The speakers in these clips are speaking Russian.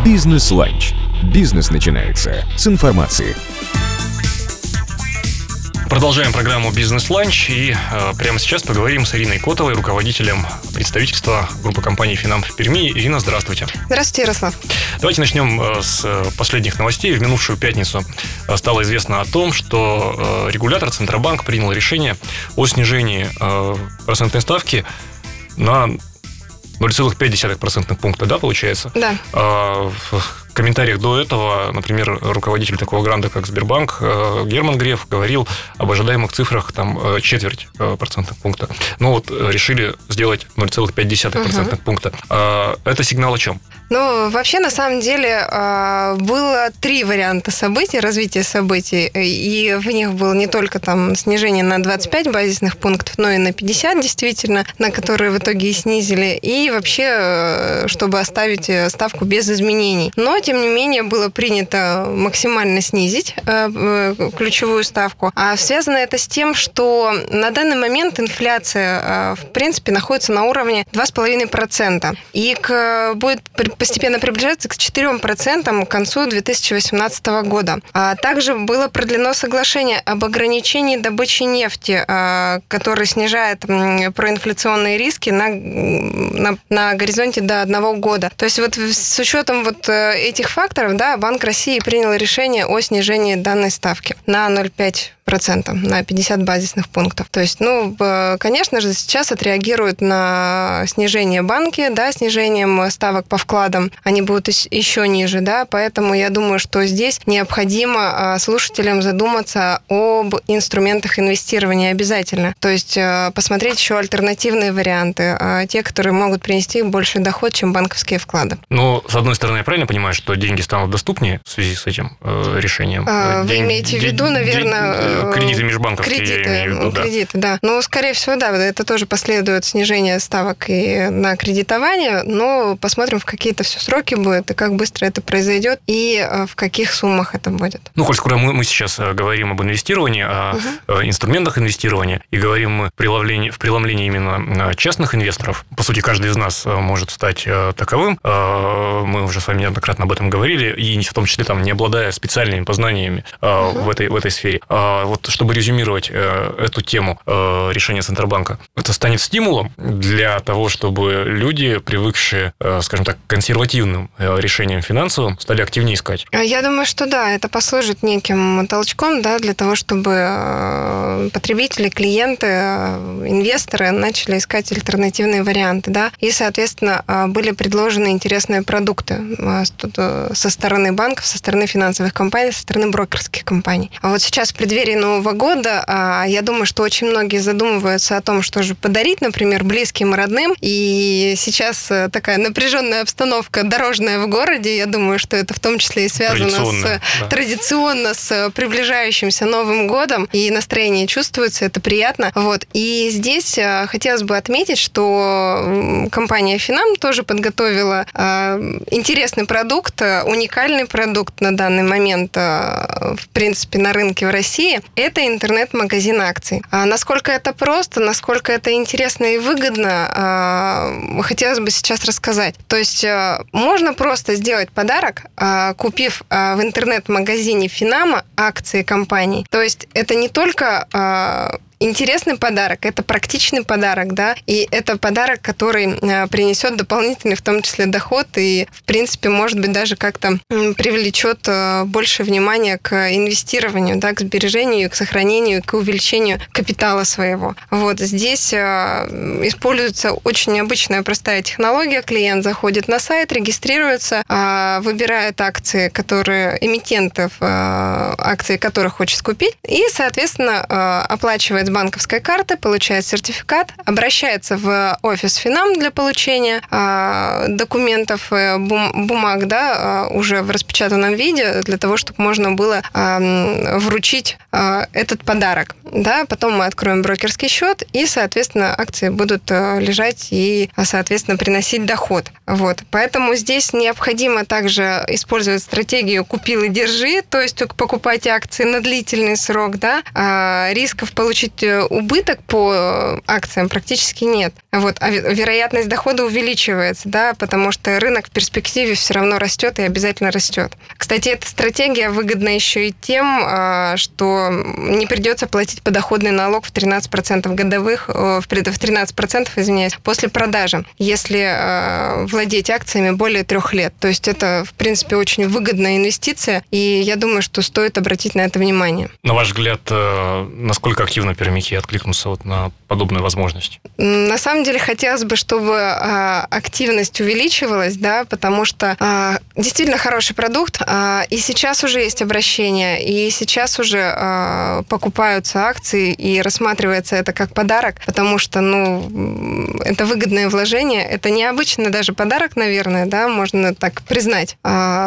Бизнес-ланч. Бизнес начинается с информации. Продолжаем программу «Бизнес-ланч» и прямо сейчас поговорим с Ириной Котовой, руководителем представительства группы компаний «Финам» в Перми. Ирина, здравствуйте. Здравствуйте, Ярослав. Давайте начнем с последних новостей. В минувшую пятницу стало известно о том, что регулятор Центробанк принял решение о снижении процентной ставки на 0,5% пункта, да, получается? Да. В комментариях до этого, например, руководитель такого гранта, как Сбербанк, Герман Греф, говорил об ожидаемых цифрах там четверть процентных пункта. Ну вот решили сделать 0,5% пункта. Это сигнал о чем? Ну, вообще, на самом деле, было 3 варианта событий, развития событий, и в них было не только там снижение на 25 базисных пунктов, но и на 50, действительно, на которые в итоге и снизили, и вообще, чтобы оставить ставку без изменений. Но, тем не менее, было принято максимально снизить ключевую ставку. А связано это с тем, что на данный момент инфляция, в принципе, находится на уровне 2,5%, и будет постепенно приближаться к 4% к концу 2018 года. А также было продлено соглашение об ограничении добычи нефти, которое снижает проинфляционные риски на горизонте до 1 года. То есть вот с учетом вот этих факторов, да, Банк России принял решение о снижении данной ставки на 0,5%, на 50 базисных пунктов. То есть, конечно же, сейчас отреагируют на снижение банки, да, снижением ставок по вкладам, они будут еще ниже, да, поэтому я думаю, что здесь необходимо слушателям задуматься об инструментах инвестирования обязательно. То есть посмотреть еще альтернативные варианты, те, которые могут принести больший доход, чем банковские вклады. Ну, с одной стороны, я правильно понимаю, что деньги станут доступнее в связи с этим решением? Вы имеете в виду, наверное... Кредиты межбанковские, я имею в виду, да. Кредиты, да. Ну, скорее всего, да, это тоже последует снижение ставок и на кредитование, но посмотрим, в какие-то все сроки будет, и как быстро это произойдет, и в каких суммах это будет. Ну, коль скоро мы сейчас говорим об инвестировании, о инструментах инвестирования, и говорим мы в преломлении именно частных инвесторов, по сути, каждый из нас может стать таковым, мы уже с вами неоднократно об этом говорили, и в том числе там, не обладая специальными познаниями в этой сфере. Вот чтобы резюмировать эту тему решения Центробанка, это станет стимулом для того, чтобы люди, привыкшие, скажем так, к консервативным решениям финансовым, стали активнее искать? Я думаю, что да, это послужит неким толчком, да, для того, чтобы потребители, клиенты, инвесторы начали искать альтернативные варианты, да, и, соответственно, были предложены интересные продукты со стороны банков, со стороны финансовых компаний, со стороны брокерских компаний. А вот сейчас в преддверии Нового года, я думаю, что очень многие задумываются о том, что же подарить, например, близким и родным, и сейчас такая напряженная обстановка дорожная в городе, я думаю, что это в том числе и связано традиционно с приближающимся Новым годом, и настроение чувствуется, это приятно. Вот. И здесь хотелось бы отметить, что компания «Финам» тоже подготовила интересный продукт, уникальный продукт на данный момент, в принципе, на рынке в России. Это интернет-магазин акций. Насколько это просто, насколько это интересно и выгодно, хотелось бы сейчас рассказать. То есть можно просто сделать подарок, купив в интернет-магазине Финама акции компании. То есть это не только интересный подарок, это практичный подарок, да, и это подарок, который принесет дополнительный, в том числе, доход и, в принципе, может быть, даже как-то привлечет больше внимания к инвестированию, да, к сбережению, к сохранению, к увеличению капитала своего. Вот здесь используется очень необычная простая технология. Клиент заходит на сайт, регистрируется, выбирает акции, эмитентов, акции которых хочет купить, и, соответственно, оплачивает с банковской карты, получает сертификат, обращается в офис Финам для получения документов, бумаг, да, уже в распечатанном виде, для того, чтобы можно было вручить этот подарок. Да, потом мы откроем брокерский счет, и, соответственно, акции будут лежать и, соответственно, приносить доход. Вот. Поэтому здесь необходимо также использовать стратегию «купил и держи», то есть покупать акции на длительный срок, да, рисков получить есть убыток по акциям практически нет. Вот. А вероятность дохода увеличивается, да, потому что рынок в перспективе все равно растет и обязательно растет. Кстати, эта стратегия выгодна еще и тем, что не придется платить подоходный налог в 13% годовых, в 13%, извиняюсь, после продажи, если владеть акциями более 3 лет. То есть это, в принципе, очень выгодная инвестиция, и я думаю, что стоит обратить на это внимание. На ваш взгляд, насколько активно пермяки откликнутся на подобную возможность? На самом деле хотелось бы, чтобы активность увеличивалась, да, потому что действительно хороший продукт, и сейчас уже есть обращение, и сейчас уже покупаются акции, и рассматривается это как подарок, потому что, это выгодное вложение, это необычный даже подарок, наверное, да, можно так признать.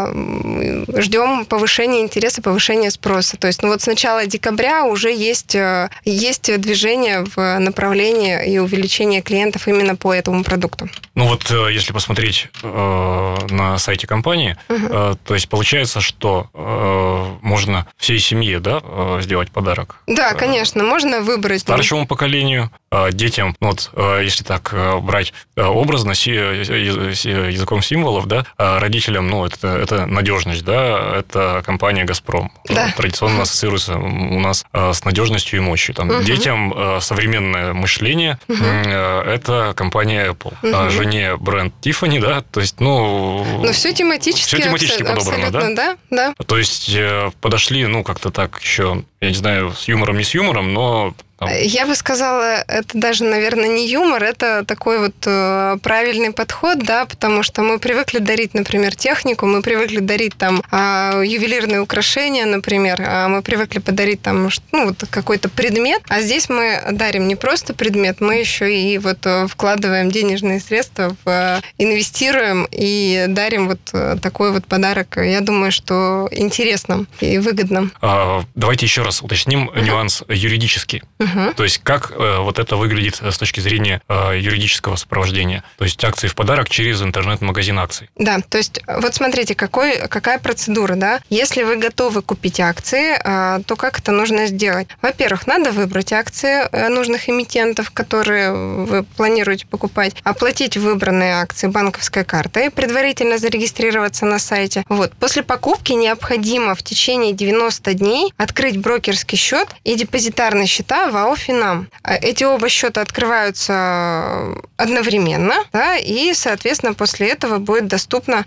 Ждем повышения интереса, повышения спроса. То есть, с начала декабря уже есть движение в направлении и увеличения клиентов именно по этому продукту. Если посмотреть на сайте компании, то есть получается, что можно всей семье, да, сделать подарок? Да, конечно, можно выбрать. Старшему поколению, детям, если так брать образно, языком символов, да, родителям, это надежность, да, это компания «Газпром». Да. Традиционно ассоциируется у нас с надежностью и мощью. Детям современное мышление, это компания Apple. Жене бренд Tiffany, да, то есть, все тематически. Все тематически подобрано, да? То есть подошли, как-то так еще, я не знаю, с юмором, не с юмором, но... Я бы сказала, это даже, наверное, не юмор, это такой правильный подход, да, потому что мы привыкли дарить, например, технику, мы привыкли дарить ювелирные украшения, например, мы привыкли подарить какой-то предмет, а здесь мы дарим не просто предмет, мы еще и вкладываем денежные средства, инвестируем и дарим такой подарок. Я думаю, что интересно и выгодно. Давайте еще раз уточним нюанс юридический. То есть, как это выглядит с точки зрения юридического сопровождения? То есть, акции в подарок через интернет-магазин акций. Да, то есть, смотрите, какая процедура, да? Если вы готовы купить акции, то как это нужно сделать? Во-первых, надо выбрать акции нужных эмитентов, которые вы планируете покупать, оплатить выбранные акции банковской картой, предварительно зарегистрироваться на сайте. После покупки необходимо в течение 90 дней открыть брокерский счет и депозитарные счета в АО «Финам». Эти оба счета открываются одновременно, да, и, соответственно, после этого будет доступно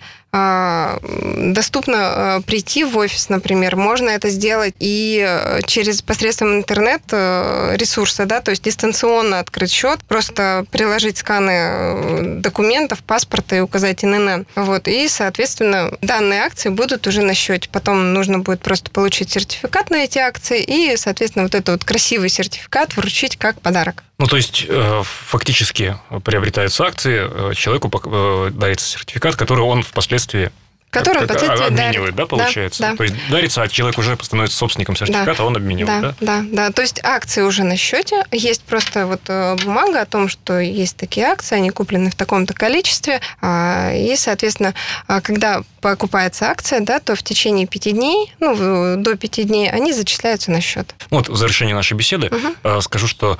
прийти в офис, например. Можно это сделать и через посредством интернет-ресурса, да, то есть дистанционно открыть счет, просто приложить сканы документов, паспорта и указать ННН. И, соответственно, данные акции будут уже на счете. Потом нужно будет просто получить сертификат на эти акции и, соответственно, этот красивый сертификат вручить как подарок. То есть, фактически приобретаются акции, человеку дарится сертификат, который он впоследствии обменивает, да, получается? Да. То есть, дарится, а человек уже становится собственником сертификата, а он обменивает, да? Да. То есть, акции уже на счете, есть просто бумага о том, что есть такие акции, они куплены в таком-то количестве, и, соответственно, когда покупается акция, да, то в течение 5 дней, до 5 дней они зачисляются на счет. В завершении нашей беседы скажу, что,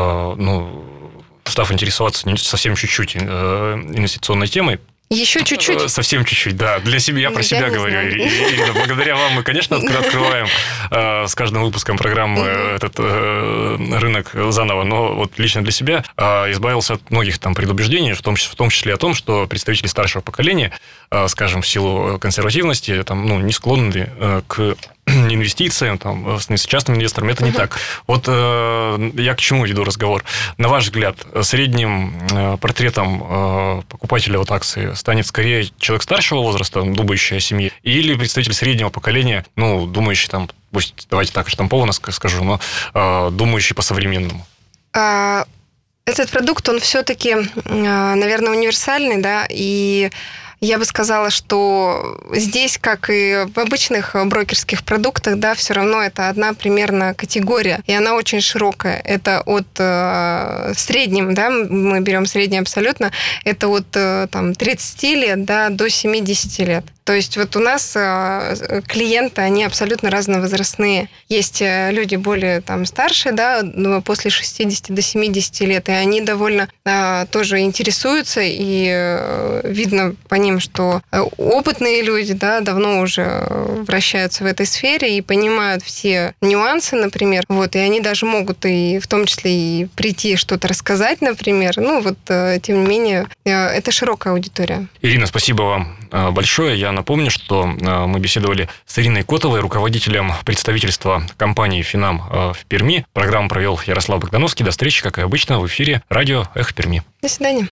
став интересоваться совсем чуть-чуть инвестиционной темой, еще чуть-чуть? Совсем чуть-чуть, да. Для себя, я про себя говорю. Ирина, благодаря вам мы, конечно, открываем с каждым выпуском программы этот рынок заново, но лично для себя избавился от многих предубеждений, в том числе о том, что представители старшего поколения, скажем, в силу консервативности, не склонны к инвестициям, с частным инвестором, это не так. Я к чему веду разговор? На ваш взгляд, средним портретом покупателя акции станет скорее человек старшего возраста, думающий о семье, или представитель среднего поколения, думающий пусть, давайте так штампованно скажу, но думающий по-современному? Этот продукт, он все-таки, наверное, универсальный, да, и я бы сказала, что здесь, как и в обычных брокерских продуктах, да, все равно это одна примерно категория, и она очень широкая. Это от среднем, да, мы берем средний абсолютно, это от 30 лет, да, до 70 лет. То есть вот у нас клиенты, они абсолютно разновозрастные. Есть люди более старшие, да, после 60 до 70 лет, и они довольно тоже интересуются, и видно по ним, что опытные люди, да, давно уже вращаются в этой сфере и понимают все нюансы, например, и они даже могут и в том числе и прийти что-то рассказать, например. Тем не менее, это широкая аудитория. Ирина, спасибо вам большое. Я напомню, что мы беседовали с Ириной Котовой, руководителем представительства компании «Финам» в Перми. Программу провел Ярослав Богдановский. До встречи, как и обычно, в эфире радио «Эхо Перми». До свидания.